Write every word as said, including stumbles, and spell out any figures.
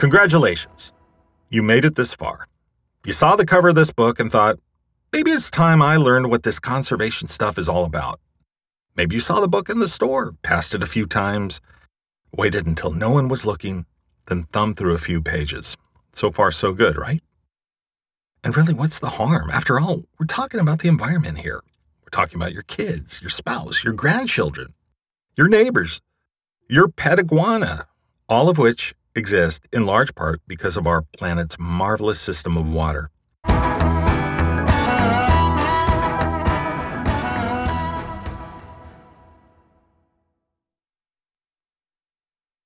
Congratulations. You made it this far. You saw the cover of this book and thought, maybe it's time I learned what this conservation stuff is all about. Maybe you saw the book in the store, passed it a few times, waited until no one was looking, then thumbed through a few pages. So far, so good, right? And really, what's the harm? After all, we're talking about the environment here. We're talking about your kids, your spouse, your grandchildren, your neighbors, your pet iguana, all of which exist in large part because of our planet's marvelous system of water.